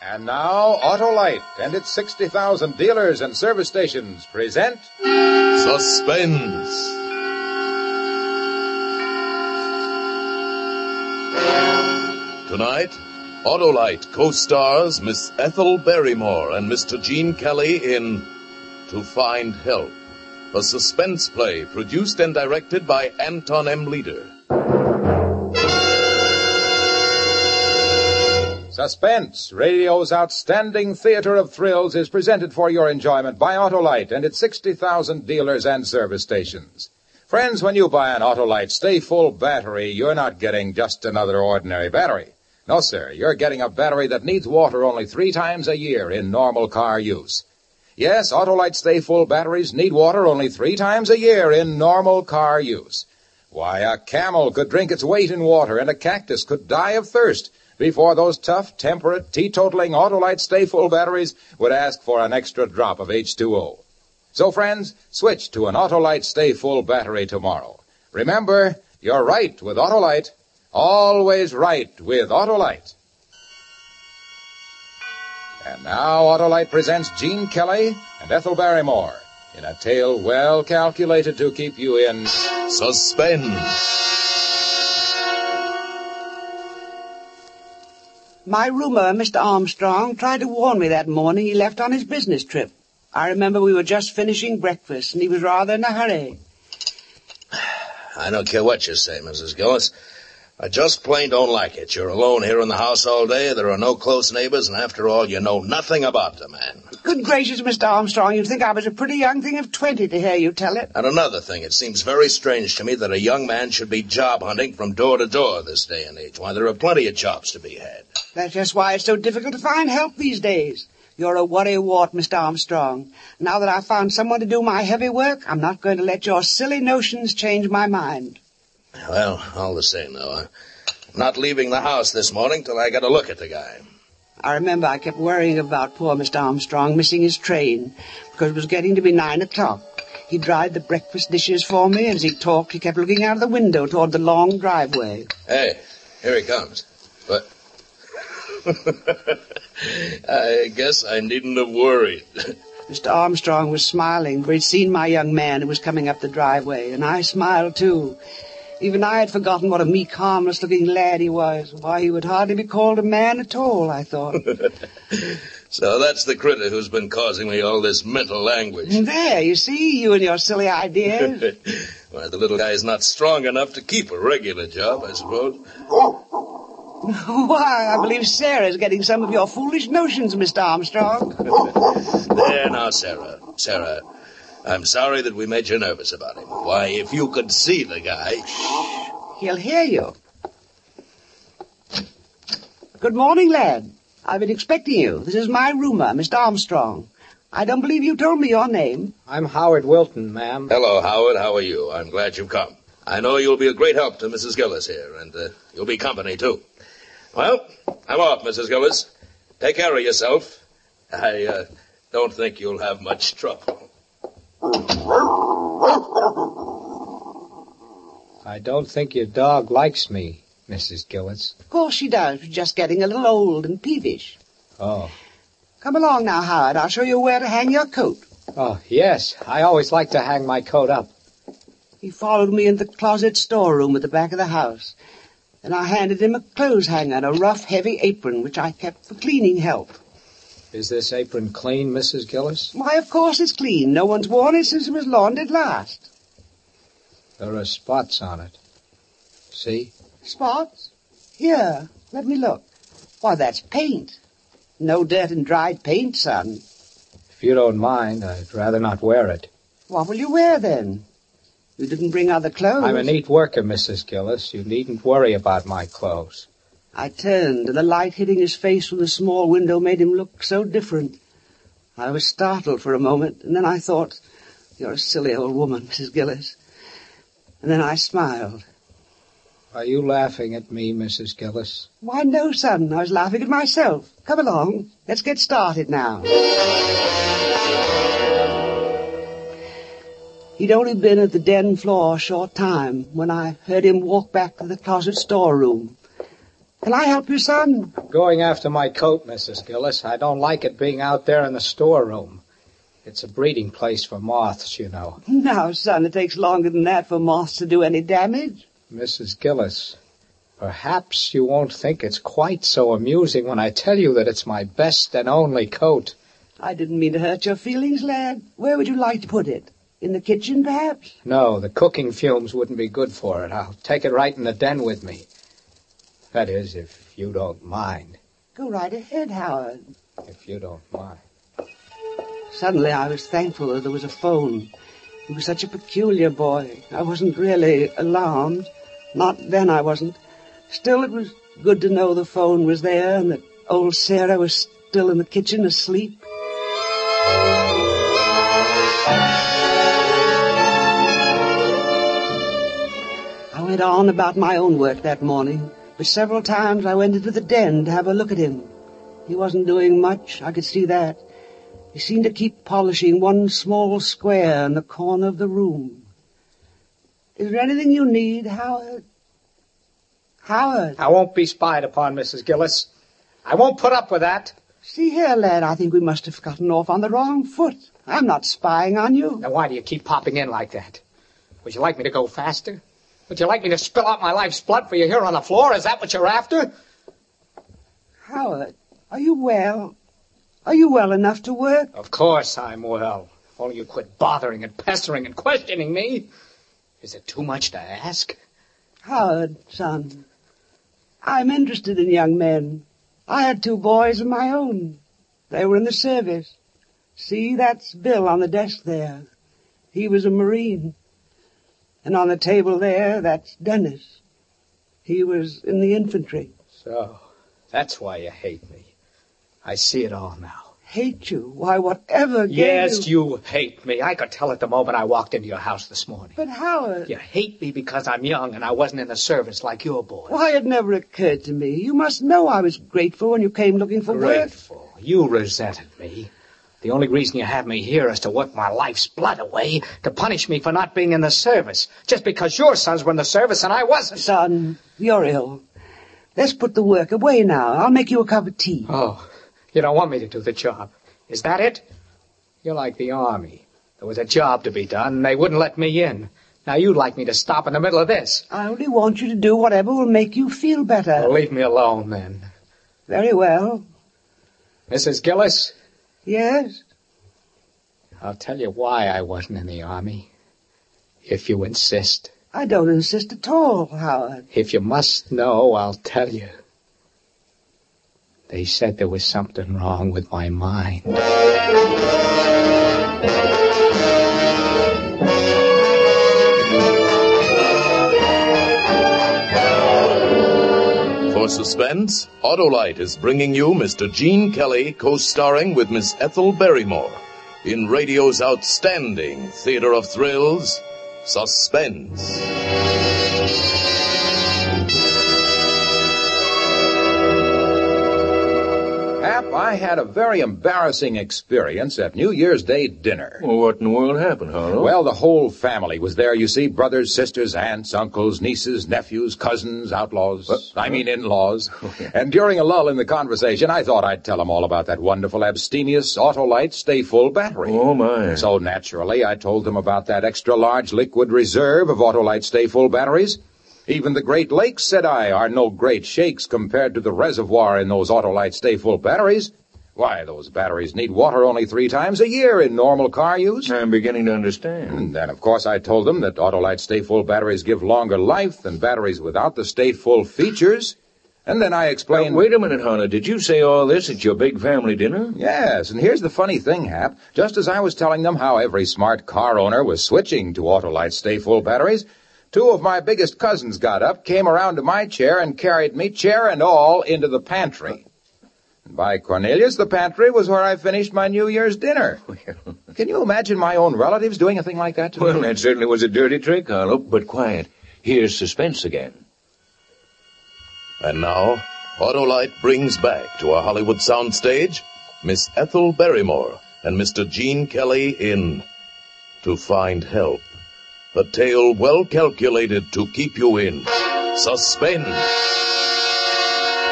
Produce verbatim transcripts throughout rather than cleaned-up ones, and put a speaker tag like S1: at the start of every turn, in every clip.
S1: And now, Autolite and its sixty thousand dealers and service stations present...
S2: Suspense. Tonight, Autolite co-stars Miss Ethel Barrymore and Mister Gene Kelly in To Find Help, a suspense play produced and directed by Anton M. Leader.
S1: Suspense, radio's outstanding theater of thrills, is presented for your enjoyment by Autolite and its sixty thousand dealers and service stations. Friends, when you buy an Autolite Stay Full battery, you're not getting just another ordinary battery. No, sir, you're getting a battery that needs water only three times a year in normal car use. Yes, Autolite Stay Full batteries need water only three times a year in normal car use. Why, a camel could drink its weight in water and a cactus could die of thirst before those tough, temperate, teetotaling Autolite Stay Full batteries would ask for an extra drop of H two O. So, friends, switch to an Autolite Stay Full battery tomorrow. Remember, you're right with Autolite. Always right with Autolite. And now Autolite presents Gene Kelly and Ethel Barrymore in a tale well calculated to keep you in
S2: suspense.
S3: My roomer, Mister Armstrong, tried to warn me that morning he left on his business trip. I remember we were just finishing breakfast, and he was rather in a hurry.
S4: I don't care what you say, Missus Gillis. I just plain don't like it. You're alone here in the house all day. There are no close neighbors, and after all, you know nothing about the man.
S3: Good gracious, Mister Armstrong, you'd think I was a pretty young thing of twenty to hear you tell it.
S4: And another thing, it seems very strange to me that a young man should be job hunting from door to door this day and age. Why, there are plenty of jobs to be had.
S3: That's just why it's so difficult to find help these days. You're a worrywart, Mister Armstrong. Now that I've found someone to do my heavy work, I'm not going to let your silly notions change my mind.
S4: Well, all the same, though, I'm not leaving the house this morning till I get a look at the guy.
S3: I remember I kept worrying about poor Mister Armstrong missing his train, because it was getting to be nine o'clock. He dried the breakfast dishes for me, and as he talked, he kept looking out of the window toward the long driveway.
S4: Hey, here he comes. But I guess I needn't have worried.
S3: Mister Armstrong was smiling, for he'd seen my young man who was coming up the driveway, and I smiled, too. Even I had forgotten what a meek, harmless-looking lad he was. Why, he would hardly be called a man at all, I thought.
S4: So that's the critter who's been causing me all this mental anguish.
S3: There, you see, you and your silly ideas.
S4: Why, the little guy's not strong enough to keep a regular job, I suppose.
S3: Why, I believe Sarah's getting some of your foolish notions, Mister Armstrong.
S4: There now, Sarah. Sarah, I'm sorry that we made you nervous about him. Why, if you could see the guy...
S3: Shh. He'll hear you. Good morning, lad. I've been expecting you. This is my roomer, Mister Armstrong. I don't believe you told me your name.
S5: I'm Howard Wilton, ma'am.
S4: Hello, Howard. How are you? I'm glad you've come. I know you'll be a great help to Missus Gillis here, and uh, you'll be company, too. Well, I'm off, Missus Gillis. Take care of yourself. I uh, don't think you'll have much trouble.
S5: I don't think your dog likes me, Missus Gillis.
S3: Of course she does. She's just getting a little old and peevish.
S5: Oh.
S3: Come along now, Howard. I'll show you where to hang your coat.
S5: Oh, yes. I always like to hang my coat up.
S3: He followed me into the closet storeroom at the back of the house. And I handed him a clothes hanger and a rough, heavy apron, which I kept for cleaning help.
S5: Is this apron clean, Missus Gillis?
S3: Why, of course it's clean. No one's worn it since it was laundered last.
S5: There are spots on it. See?
S3: Spots? Here, let me look. Why, that's paint. No dirt and dried paint, son.
S5: If you don't mind, I'd rather not wear it.
S3: What will you wear, then? You didn't bring other clothes.
S5: I'm a neat worker, Missus Gillis. You needn't worry about my clothes.
S3: I turned, and the light hitting his face from the small window made him look so different. I was startled for a moment, and then I thought, you're a silly old woman, Missus Gillis. And then I smiled.
S5: Are you laughing at me, Missus Gillis?
S3: Why, no, son. I was laughing at myself. Come along. Let's get started now. He'd only been at the den floor a short time when I heard him walk back to the closet storeroom. Can I help you, son?
S5: I'm going after my coat, Missus Gillis. I don't like it being out there in the storeroom. It's a breeding place for moths, you know.
S3: Now, son, it takes longer than that for moths to do any damage.
S5: Missus Gillis, perhaps you won't think it's quite so amusing when I tell you that it's my best and only coat.
S3: I didn't mean to hurt your feelings, lad. Where would you like to put it? In the kitchen, perhaps?
S5: No, the cooking fumes wouldn't be good for it. I'll take it right in the den with me. That is, if you don't mind.
S3: Go right ahead, Howard.
S5: If you don't mind.
S3: Suddenly I was thankful that there was a phone. He was such a peculiar boy. I wasn't really alarmed. Not then I wasn't. Still, it was good to know the phone was there and that old Sarah was still in the kitchen asleep. I went on about my own work that morning, but several times I went into the den to have a look at him. He wasn't doing much, I could see that. He seemed to keep polishing one small square in the corner of the room. Is there anything you need, Howard? Howard?
S5: I won't be spied upon, Missus Gillis. I won't put up with that.
S3: See here, lad, I think we must have gotten off on the wrong foot. I'm not spying on you.
S5: Now, why do you keep popping in like that? Would you like me to go faster? Would you like me to spill out my life's blood for you here on the floor? Is that what you're after?
S3: Howard, are you well? Are you well enough to work?
S5: Of course I'm well. Only you quit bothering and pestering and questioning me. Is it too much to ask?
S3: Howard, son, I'm interested in young men. I had two boys of my own. They were in the service. See, that's Bill on the desk there. He was a Marine. And on the table there, that's Dennis. He was in the infantry.
S5: So, that's why you hate me. I see it all now.
S3: Hate you? Why, whatever gave
S5: Yes,
S3: you...
S5: you hate me. I could tell it the moment I walked into your house this morning.
S3: But Howard...
S5: You hate me because I'm young and I wasn't in the service like your boy.
S3: Why, it never occurred to me. You must know I was grateful when you came looking for work.
S5: Grateful? You resented me. The only reason you have me here is to work my life's blood away, to punish me for not being in the service, just because your sons were in the service and I wasn't.
S3: Son, you're ill. Let's put the work away now. I'll make you a cup of tea.
S5: Oh, you don't want me to do the job. Is that it? You're like the Army. There was a job to be done, and they wouldn't let me in. Now you'd like me to stop in the middle of this.
S3: I only want you to do whatever will make you feel better.
S5: Well, leave me alone, then.
S3: Very well.
S5: Missus Gillis?
S3: Yes?
S5: I'll tell you why I wasn't in the Army. If you insist.
S3: I don't insist at all, Howard.
S5: If you must know, I'll tell you. They said there was something wrong with my mind.
S2: For suspense, Autolite is bringing you Mister Gene Kelly co-starring with Miss Ethel Barrymore in radio's outstanding theater of thrills, Suspense.
S1: Hap, I had a very embarrassing experience at New Year's Day dinner.
S6: Well, what in the world happened, Harlow?
S1: Well, the whole family was there, you see. Brothers, sisters, aunts, uncles, nieces, nephews, cousins, outlaws.
S6: What?
S1: I mean in-laws. And during a lull in the conversation, I thought I'd tell them all about that wonderful abstemious Autolite Stay Full battery.
S6: Oh, my.
S1: So naturally, I told them about that extra-large liquid reserve of Autolite Stay Full batteries. Even the Great Lakes, said I, are no great shakes compared to the reservoir in those Autolite Stay Full batteries. Why, those batteries need water only three times a year in normal car use.
S6: I'm beginning to understand.
S1: And then, of course, I told them that Autolite Stay Full batteries give longer life than batteries without the Stay Full features. And then I explained...
S6: Now, wait a minute, Harlow. Did you say all this at your big family dinner?
S1: Yes, and here's the funny thing, Hap. Just as I was telling them how every smart car owner was switching to Autolite Stay Full batteries, two of my biggest cousins got up, came around to my chair, and carried me, chair and all, into the pantry. And by Cornelius, the pantry was where I finished my New Year's dinner. Can you imagine my own relatives doing a thing like that to
S6: Well,
S1: me?
S6: that certainly was a dirty trick, Harlow. But quiet. Here's suspense again.
S2: And now, Autolite brings back to our Hollywood soundstage Miss Ethel Barrymore and Mister Gene Kelly in To Find Help. A tale well calculated to keep you in suspense.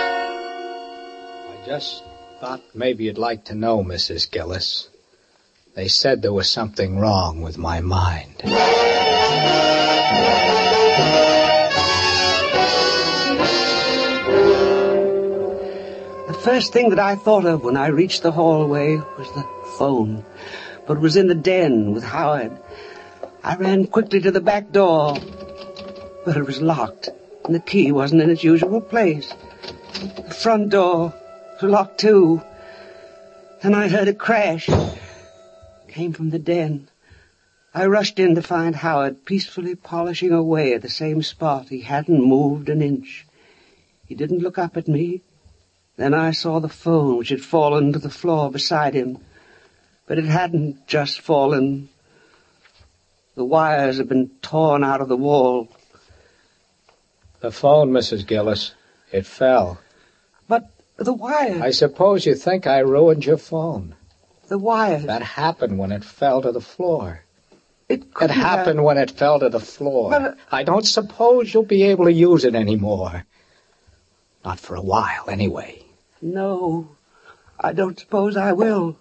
S5: Just thought maybe you'd like to know, Missus Gillis. They said there was something wrong with my mind.
S3: The first thing that I thought of when I reached the hallway was the phone, but it was in the den with Howard. I ran quickly to the back door, but it was locked, and the key wasn't in its usual place. The front door was locked too. Then I heard a crash. It came from the den. I rushed in to find Howard peacefully polishing away at the same spot. He hadn't moved an inch. He didn't look up at me. Then I saw the phone, which had fallen to the floor beside him. But it hadn't just fallen. The wires had been torn out of the wall.
S5: The phone, Missus Gillis. It fell.
S3: But the wires...
S5: I suppose you think I ruined your phone.
S3: The wires...
S5: That happened when it fell to the floor.
S3: It
S5: It happened
S3: have...
S5: when it fell to the floor.
S3: But, uh...
S5: I don't suppose you'll be able to use it anymore. Not for a while, anyway.
S3: No, I don't suppose I will.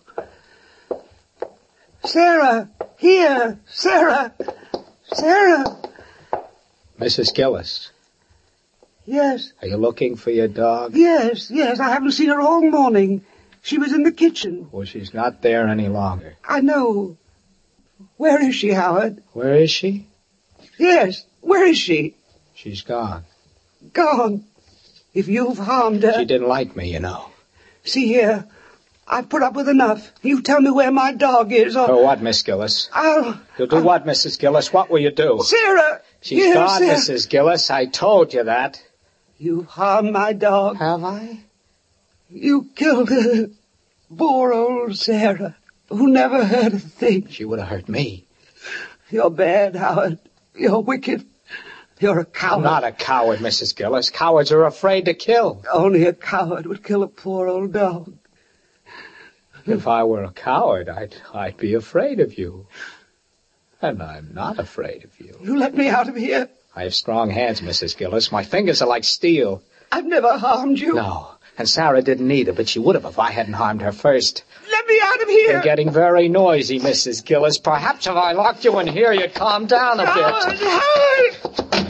S3: Sarah! Here! Sarah! Sarah!
S5: Missus Gillis,
S3: Yes,
S5: are you looking for your dog?
S3: yes, yes, I haven't seen her all morning. She was in the kitchen.
S5: Well, she's not there any longer.
S3: I know. Where is she, Howard?
S5: Where is she?
S3: Yes, where is she?
S5: She's gone.
S3: Gone. If you've harmed her...
S5: She didn't like me, you know.
S3: See here, I've put up with enough. You tell me where my dog is, or...
S5: For what, Miss Gillis?
S3: I'll...
S5: You'll do
S3: I'll...
S5: what, Missus Gillis? What will you do?
S3: Sarah!
S5: She's
S3: Yes,
S5: gone,
S3: Sarah.
S5: Missus Gillis. I told you that.
S3: You've harmed my dog.
S5: Have I?
S3: You killed her. Poor old Sarah, who never hurt a thing.
S5: She would have hurt me.
S3: You're bad, Howard. You're wicked. You're a coward.
S5: I'm not a coward, Missus Gillis. Cowards are afraid to kill.
S3: Only a coward would kill a poor old dog.
S5: If I were a coward, I'd, I'd be afraid of you. And I'm not afraid of you.
S3: You let me out of here.
S5: I have strong hands, Missus Gillis. My fingers are like steel.
S3: I've never harmed you.
S5: No, and Sarah didn't either, but she would have if I hadn't harmed her first.
S3: Let me out of here.
S5: You're getting very noisy, Missus Gillis. Perhaps if I locked you in here, you'd calm down a
S3: Howard,
S5: bit.
S3: Howard!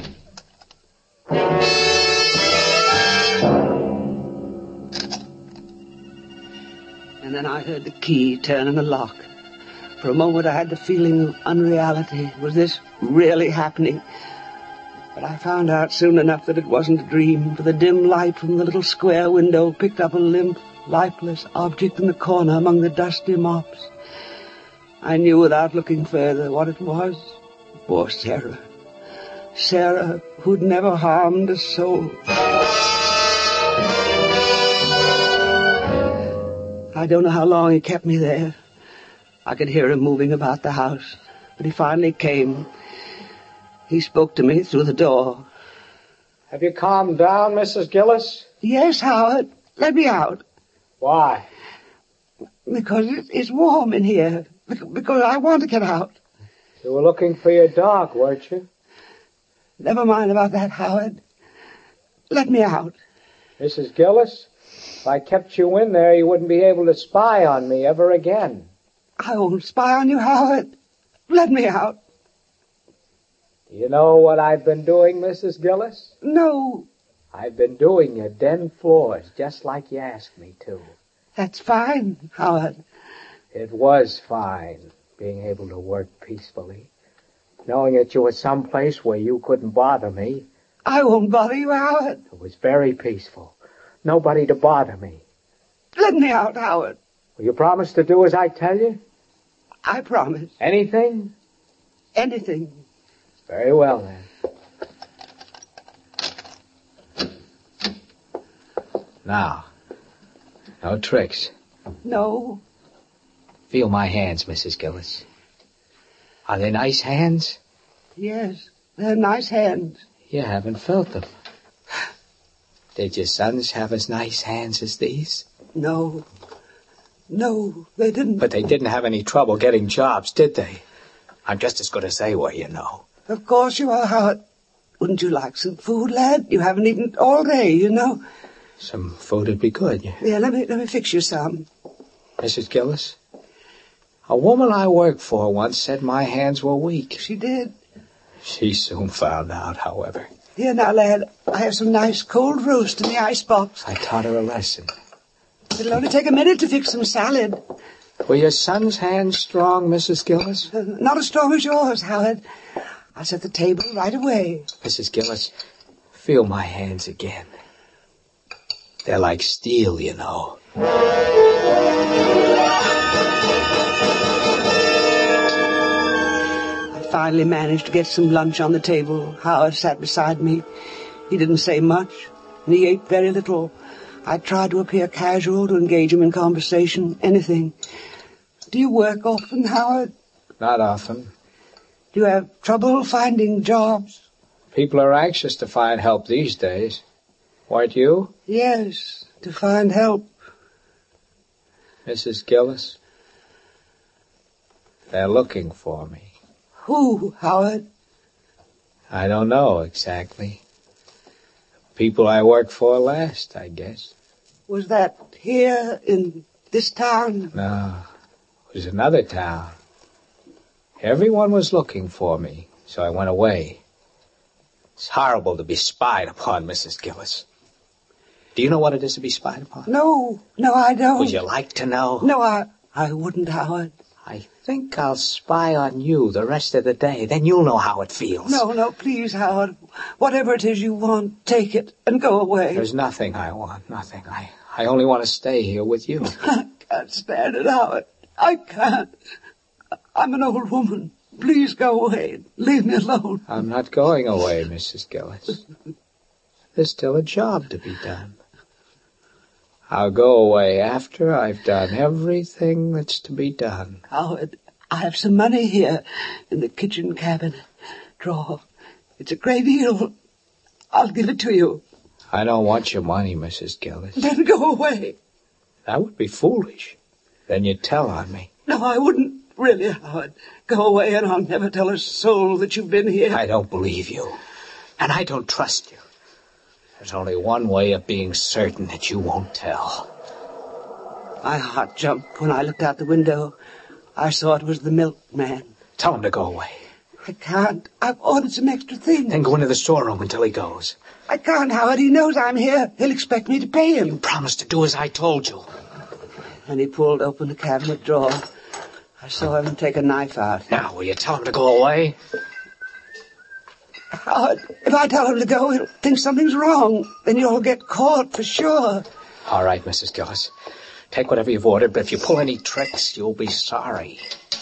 S3: And then I heard the key turn in the lock. For a moment I had the feeling of unreality. Was this really happening? But I found out soon enough that it wasn't a dream, for the dim light from the little square window picked up a limp, lifeless object in the corner among the dusty mops. I knew without looking further what it was. Poor Sarah. Sarah, who'd never harmed a soul. I don't know how long he kept me there. I could hear him moving about the house, but he finally came. He spoke to me through the door.
S5: Have you calmed down, Missus Gillis?
S3: Yes, Howard. Let me out.
S5: Why?
S3: Because it's warm in here. Because I want to get out.
S5: You were looking for your dog, weren't you?
S3: Never mind about that, Howard. Let me out.
S5: Missus Gillis, if I kept you in there, you wouldn't be able to spy on me ever again.
S3: I won't spy on you, Howard. Let me out.
S5: Do you know what I've been doing, Missus Gillis?
S3: No.
S5: I've been doing your den floors, just like you asked me to.
S3: That's fine, Howard.
S5: It was fine, being able to work peacefully, knowing that you were someplace where you couldn't bother me.
S3: I won't bother you, Howard.
S5: It was very peaceful. Nobody to bother me.
S3: Let me out, Howard.
S5: Will you promise to do as I tell you?
S3: I promise.
S5: Anything?
S3: Anything.
S5: Very well, then. Now, no tricks.
S3: No.
S5: Feel my hands, Missus Gillis. Are they nice hands?
S3: Yes, they're nice hands.
S5: You haven't felt them. Did your sons have as nice hands as these?
S3: No. No, they didn't.
S5: But they didn't have any trouble getting jobs, did they? I'm just as good as they were, you know.
S3: Of course you are, Howard. Wouldn't you like some food, lad? You haven't eaten all day, you know.
S5: Some food would be good.
S3: Yeah, let me, let me fix you some.
S5: Missus Gillis, a woman I worked for once said my hands were weak.
S3: She did.
S5: She soon found out, however.
S3: Here now, lad, I have some nice cold roast in the icebox.
S5: I taught her a lesson.
S3: It'll only take a minute to fix some salad.
S5: Were your son's hands strong, Missus Gillis?
S3: Uh, not as strong as yours, Howard. I'll set the table right away.
S5: Missus Gillis, feel my hands again. They're like steel, you know.
S3: I finally managed to get some lunch on the table. Howard sat beside me. He didn't say much, and he ate very little. I tried to appear casual, to engage him in conversation, anything. Do you work often, Howard?
S5: Not often.
S3: Do you have trouble finding jobs?
S5: People are anxious to find help these days. Weren't you?
S3: Yes, to find help.
S5: Missus Gillis, they're looking for me.
S3: Who, Howard?
S5: I don't know exactly. People I worked for last, I guess.
S3: Was that here in this town?
S5: No, it was another town. Everyone was looking for me, so I went away. It's horrible to be spied upon, Missus Gillis. Do you know what it is to be spied upon?
S3: No, no, I don't.
S5: Would you like to know?
S3: No, I, I wouldn't, Howard.
S5: I think I'll spy on you the rest of the day. Then you'll know how it feels.
S3: No, no, please, Howard. Whatever it is you want, take it and go away.
S5: There's nothing I want, nothing. I, I only want to stay here with you.
S3: I can't stand it, Howard. I can't. I'm an old woman. Please go away. Leave me alone.
S5: I'm not going away, Missus Gillis. There's still a job to be done. I'll go away after I've done everything that's to be done.
S3: Howard, I have some money here in the kitchen cabinet drawer. It's a great deal. I'll give it to you.
S5: I don't want your money, Missus Gillis.
S3: Then go away.
S5: That would be foolish. Then you'd tell on me.
S3: No, I wouldn't. Really, Howard. Go away and I'll never tell a soul that you've been here.
S5: I don't believe you. And I don't trust you. There's only one way of being certain that you won't tell.
S3: My heart jumped when I looked out the window. I saw it was the milkman.
S5: Tell him to go away.
S3: I can't. I've ordered some extra things.
S5: Then go into the storeroom until he goes.
S3: I can't, Howard. He knows I'm here. He'll expect me to pay him.
S5: You promised to do as I told you.
S3: And he pulled open the cabinet drawer. I saw him take a knife out.
S5: Now, will you tell him to go away?
S3: Howard, if I tell him to go, he'll think something's wrong. Then you'll get caught for sure.
S5: All right, Missus Gillis. Take whatever you've ordered, but if you pull any tricks, you'll be sorry.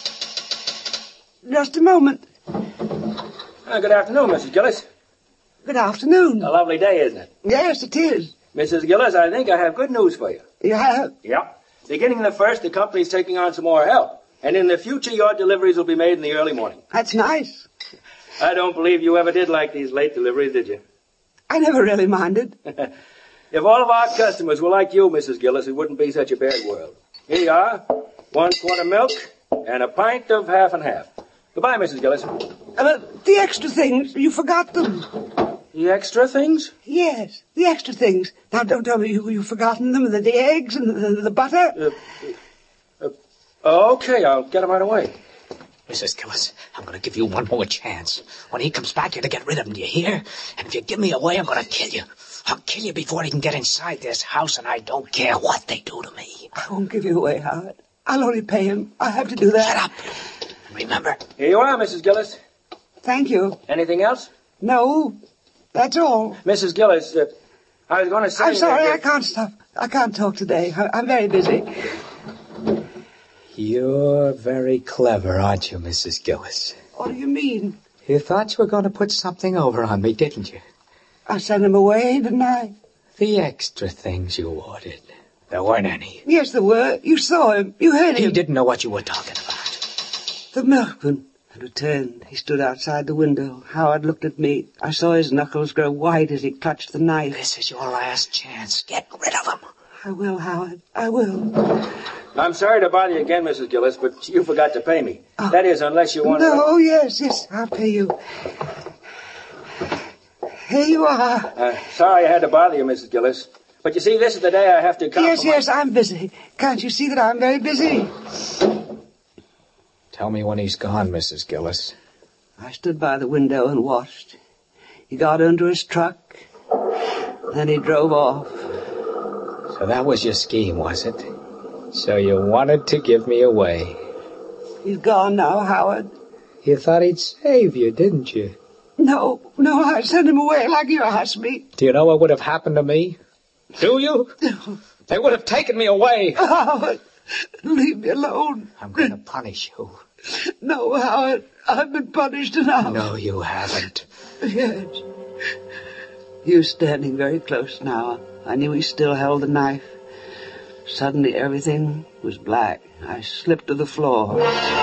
S3: Just a moment.
S7: Uh, good afternoon, Missus Gillis.
S3: Good afternoon.
S7: A lovely day, isn't it?
S3: Yes, it is.
S7: Missus Gillis, I think I have good news for you.
S3: You have?
S7: Yeah. Beginning the first, the company's taking on some more help. And in the future, your deliveries will be made in the early morning.
S3: That's nice.
S7: I don't believe you ever did like these late deliveries, did you?
S3: I never really minded.
S7: If all of our customers were like you, Missus Gillis, it wouldn't be such a bad world. Here you are, one quart of milk and a pint of half and half. Goodbye, Missus Gillis.
S3: Uh, the extra things, you forgot them.
S7: The extra things?
S3: Yes, the extra things. Now, don't tell me you, you've forgotten them, the, the eggs and the, the butter.
S7: Uh, uh, okay, I'll get them right away.
S5: Missus Gillis, I'm going to give you one more chance. When he comes back, you're to get rid of him, do you hear? And if you give me away, I'm going to kill you. I'll kill you before he can get inside this house, and I don't care what they do to me.
S3: I won't give you away, Howard. I'll only pay him. I have to do that.
S5: Shut up. Remember.
S7: Here you are, Missus Gillis.
S3: Thank you.
S7: Anything else?
S3: No, that's all.
S7: Missus Gillis, uh, I was going to say...
S3: I'm sorry,
S7: that, uh,
S3: I can't stop. I can't talk today. I, I'm very busy.
S5: You're very clever, aren't you, Missus Gillis?
S3: What do you mean?
S5: You thought you were going to put something over on me, didn't you?
S3: I sent him away, didn't I?
S5: The extra things you ordered. There weren't any.
S3: Yes, there were. You saw him. You heard him.
S5: He didn't know what you were talking about.
S3: The milkman had returned. He stood outside the window. Howard looked at me. I saw his knuckles grow white as he clutched the knife.
S5: This is your last chance. Get rid of him.
S3: I will, Howard. I will.
S7: I'm sorry to bother you again, Missus Gillis, but you forgot to pay me.
S3: Oh.
S7: That is, unless you want to...
S3: No, yes, yes, I'll pay you. Here you are.
S7: Uh, sorry I had to bother you, Missus Gillis. But you see, this is the day I have to come.
S3: Yes, yes, I'm busy. Can't you see that I'm very busy?
S5: Tell me when he's gone, Missus Gillis.
S3: I stood by the window and watched. He got into his truck, then he drove off.
S5: So that was your scheme, was it? So you wanted to give me away.
S3: He's gone now, Howard.
S5: You thought he'd save you, didn't you?
S3: No, no, I sent him away like you asked me.
S5: Do you know what would have happened to me? Do you?
S3: No.
S5: They would have taken me away.
S3: Howard, leave me alone.
S5: I'm going to punish you.
S3: No, Howard, I've been punished enough.
S5: No, you haven't.
S3: Yes. He was standing very close now. I knew he still held the knife. Suddenly everything was black. I slipped to the floor.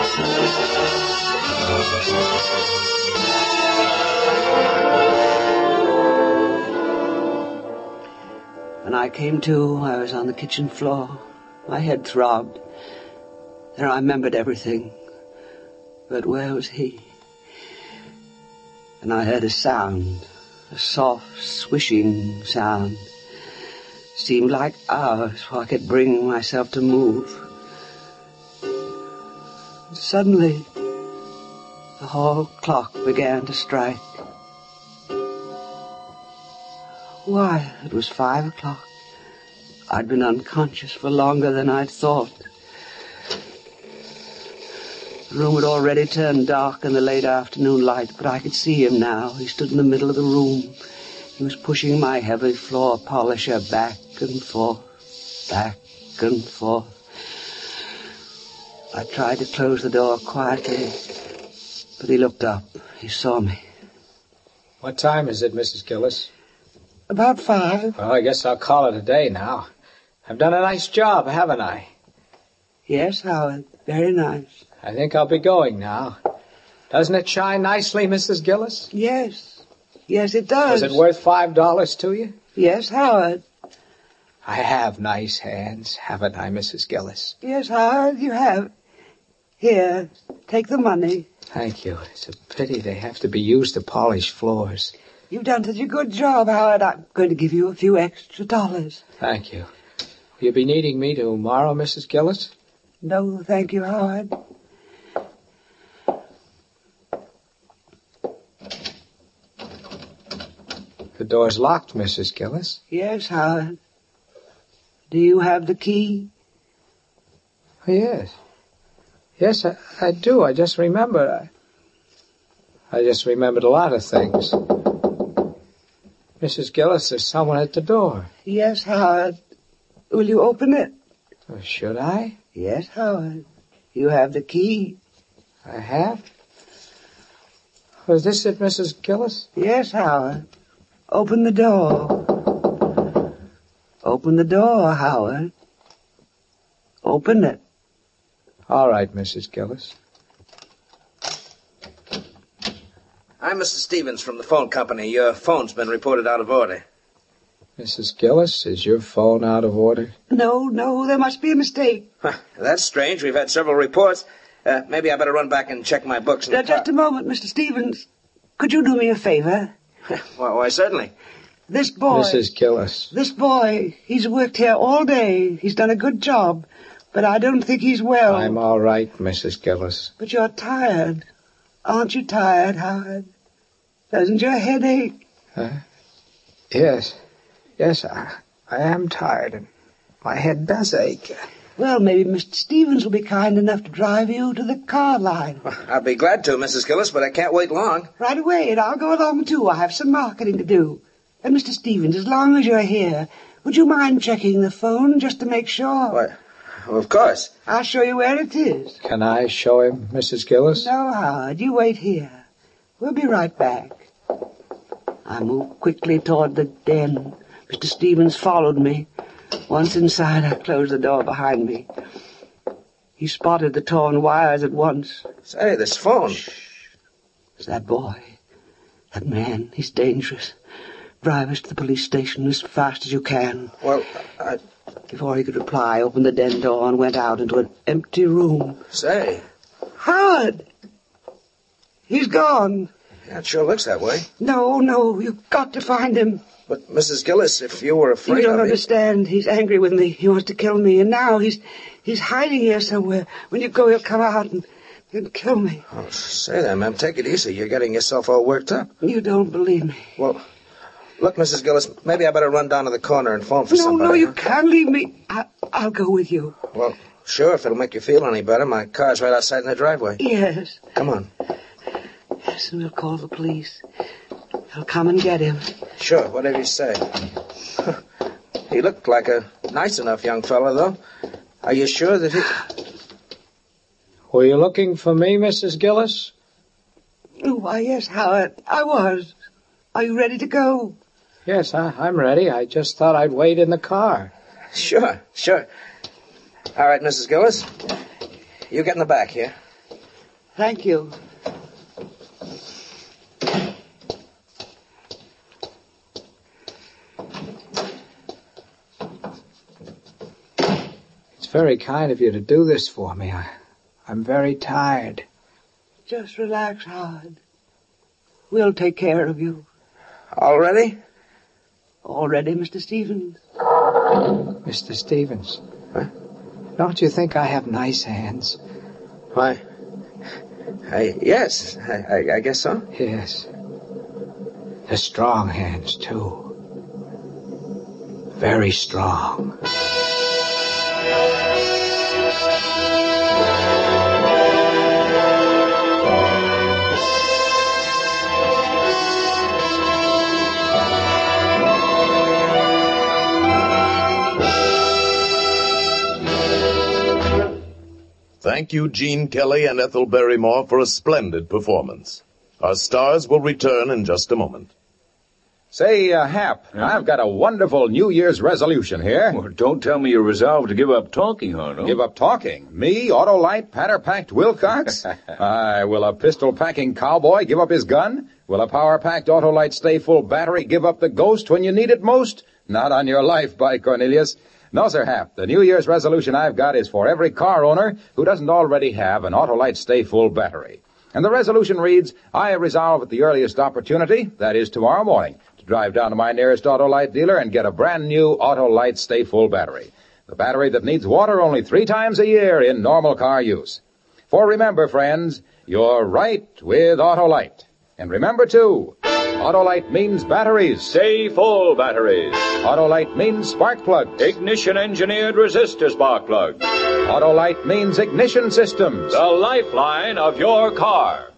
S3: When I came to, I was on the kitchen floor. My head throbbed. Then I remembered everything. But where was he? And I heard a sound, a soft, swishing sound. Seemed like hours before I could bring myself to move. Suddenly, the hall clock began to strike. Why, it was five o'clock. I'd been unconscious for longer than I'd thought. The room had already turned dark in the late afternoon light, but I could see him now. He stood in the middle of the room. He was pushing my heavy floor polisher back and forth, back and forth. I tried to close the door quietly, but he looked up. He saw me.
S5: What time is it, Missus Gillis?
S3: About five.
S5: Well, I guess I'll call it a day now. I've done a nice job, haven't I?
S3: Yes, Howard. Very nice.
S5: I think I'll be going now. Doesn't it shine nicely, Missus Gillis?
S3: Yes. Yes, it does.
S5: Was it worth five dollars to you?
S3: Yes, Howard.
S5: I have nice hands, haven't I, Missus Gillis?
S3: Yes, Howard, you have. Here, take the money.
S5: Thank you. It's a pity they have to be used to polish floors.
S3: You've done such a good job, Howard. I'm going to give you a few extra dollars.
S5: Thank you. Will you be needing me tomorrow, Missus Gillis?
S3: No, thank you, Howard.
S5: The door's locked, Missus Gillis.
S3: Yes, Howard. Do you have the key?
S5: Oh, yes. Yes, I, I do. I just remembered. I, I just remembered a lot of things. Missus Gillis, there's someone at the door.
S3: Yes, Howard. Will you open it?
S5: Oh, should I?
S3: Yes, Howard. You have the key.
S5: I have? Was this it, Missus Gillis?
S3: Yes, Howard. Open the door. Open the door, Howard. Open it.
S5: All right, Missus Gillis.
S8: I'm Mister Stevens from the phone company. Your phone's been reported out of order.
S5: Missus Gillis, is your phone out of order?
S3: No, no, there must be a mistake.
S8: Huh, that's strange. We've had several reports. Uh, maybe I better run back and check my books. In
S3: Uh,
S8: the car.
S3: just a moment, Mister Stevens. Could you do me a favor?
S8: Why, why, certainly.
S3: This boy...
S5: Missus Gillis.
S3: This boy, he's worked here all day. He's done a good job. But I don't think he's well.
S5: I'm all right, Missus Gillis.
S3: But you're tired. Aren't you tired, Howard? Doesn't your head ache?
S5: Uh, yes. Yes, I, I am tired, and my head does ache.
S3: Well, maybe Mister Stevens will be kind enough to drive you to the car line.
S8: I'll be glad to, Missus Gillis, but I can't wait long.
S3: Right away, and I'll go along too. I have some marketing to do. And Mister Stevens, as long as you're here, would you mind checking the phone just to make sure?
S8: Why, well, of course.
S3: I'll show you where it is.
S5: Can I show him, Missus Gillis?
S3: No, Howard, you wait here. We'll be right back. I moved quickly toward the den. Mister Stevens followed me. Once inside, I closed the door behind me. He spotted the torn wires at once.
S8: Say, this phone.
S3: Shh. It's that boy. That man. He's dangerous. Drive us to the police station as fast as you can.
S8: Well, I...
S3: Before he could reply, I opened the den door and went out into an empty room.
S8: Say.
S3: Howard! He's gone.
S8: Yeah, it sure looks that way.
S3: No, no, you've got to find him.
S8: But, Missus Gillis, if you were afraid
S3: You don't
S8: of
S3: understand. He's angry with me. He wants to kill me. And now he's he's hiding here somewhere. When you go, he'll come out and, and kill me.
S8: Oh, say that, ma'am. Take it easy. You're getting yourself all worked up.
S3: You don't believe me.
S8: Well, look, Missus Gillis, maybe I better run down to the corner and phone for
S3: no,
S8: somebody.
S3: No, no, you
S8: huh?
S3: can't leave me. I, I'll go with you.
S8: Well, sure, if it'll make you feel any better. My car's right outside in the driveway.
S3: Yes.
S8: Come on.
S3: Yes, and we'll call the police. They'll come and get him.
S8: Sure, whatever you say. He looked like a nice enough young fellow, though. Are you sure that he...
S5: Were you looking for me, Missus Gillis?
S3: Oh, why, yes, Howard. I was. Are you ready to go?
S5: Yes, I, I'm ready. I just thought I'd wait in the car.
S8: Sure, sure. All right, Missus Gillis. You get in the back here.
S3: Thank you.
S5: It's very kind of you to do this for me. I, I'm very tired.
S3: Just relax, Howard. We'll take care of you.
S8: All ready?
S3: All ready, Mister Stevens.
S5: Mister Stevens.
S8: Huh?
S5: Don't you think I have nice hands?
S8: Why, I, yes, I, I, I guess so.
S5: Yes. They're strong hands, too. Very strong.
S2: Thank you, Gene Kelly and Ethel Barrymore, for a splendid performance. Our stars will return in just a moment.
S1: Say, uh, Hap, I've got a wonderful New Year's resolution here.
S6: Well, don't tell me you're resolved to give up talking, Arnold.
S1: Give up talking? Me, Autolite, patter-packed Wilcox? Aye, will a pistol-packing cowboy give up his gun? Will a power-packed Autolite stay-full battery give up the ghost when you need it most? Not on your life, by Cornelius. No, Sir Hap, the New Year's resolution I've got is for every car owner who doesn't already have an Autolite stay-full battery. And the resolution reads, I resolve at the earliest opportunity, that is tomorrow morning, to drive down to my nearest Autolite dealer and get a brand new Autolite stay-full battery. The battery that needs water only three times a year in normal car use. For remember, friends, you're right with Autolite. And remember, too, Autolite means batteries.
S7: Stay full batteries.
S1: Autolite means spark plugs.
S7: Ignition-engineered resistor spark plugs.
S1: Autolite means ignition systems.
S7: The lifeline of your car.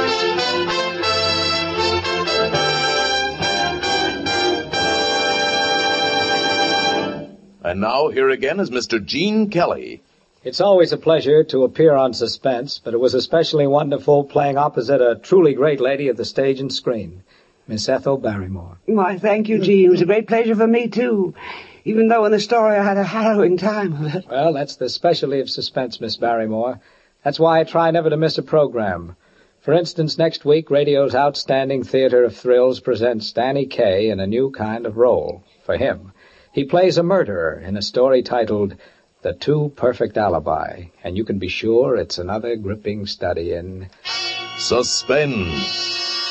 S2: And now, here again is Mister Gene Kelly.
S5: It's always a pleasure to appear on Suspense, but it was especially wonderful playing opposite a truly great lady of the stage and screen, Miss Ethel Barrymore.
S3: Why, thank you, Gene. It was a great pleasure for me, too. Even though in the story I had a harrowing time of it.
S5: Well, that's the specialty of Suspense, Miss Barrymore. That's why I try never to miss a program. For instance, next week, radio's outstanding theater of thrills presents Danny Kaye in a new kind of role for him. He plays a murderer in a story titled The Too Perfect Alibi, and you can be sure it's another gripping study in
S2: Suspense.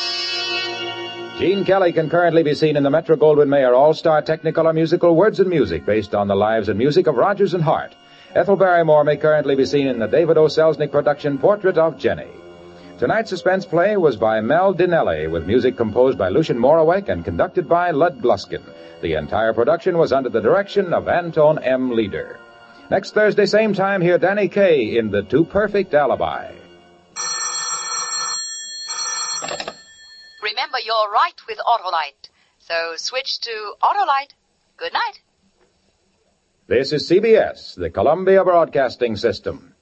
S1: Gene Kelly can currently be seen in the Metro-Goldwyn-Mayer All-Star Technicolor musical Words and Music, based on the lives and music of Rodgers and Hart. Ethel Barrymore may currently be seen in the David O. Selznick production Portrait of Jenny. Tonight's suspense play was by Mel Dinelli, with music composed by Lucien Moraweck and conducted by Lud Gluskin. The entire production was under the direction of Anton M. Leader. Next Thursday, same time, hear Danny Kaye in The Too Perfect Alibi.
S9: Remember, you're right with Autolite. So switch to Autolite. Good night.
S1: This is C B S, the Columbia Broadcasting System.